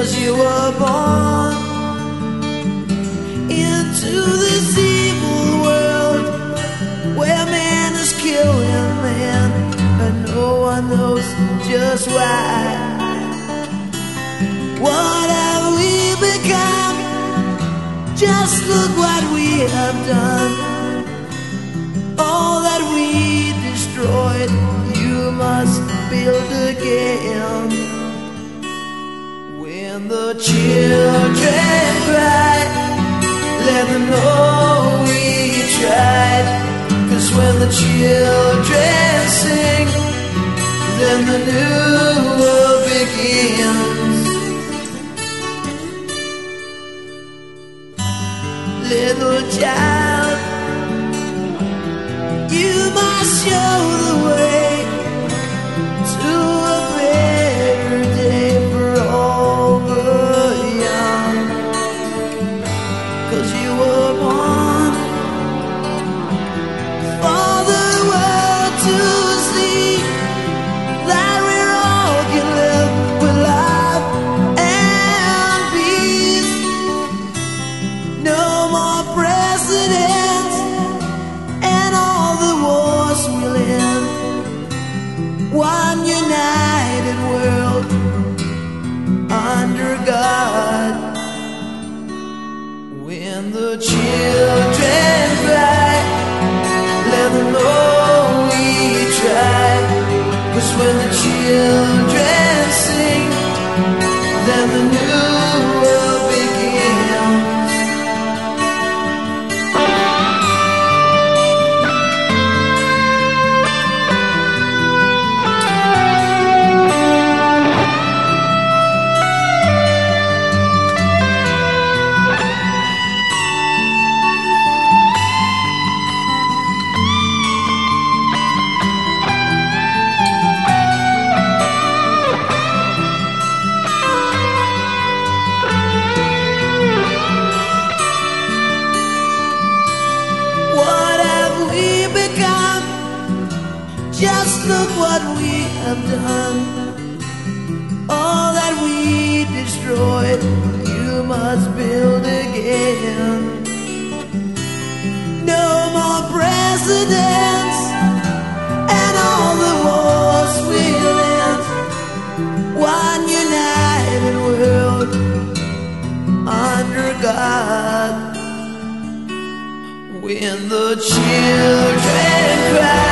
'cause you were born into this evil world where man is killing man and no one knows just why. What have we become? Just look what we have done. All that we destroyed, you must build again. When the children cry, let them know we tried. 'Cause when the children sing, then the new world begins. Little child, you must show the way to a better day for all the young. 'Cause you were born for the world to see that we all can live with love and peace. No more presidents and all the wars we'll end. One united world under God. When the children cry, let them know we tried. 'Cause when the children sing, then the new world begins. Just look what we have done. All that we destroyed, you must build again. No more presidents and all the wars we'll end. One united world under God. When the children cry,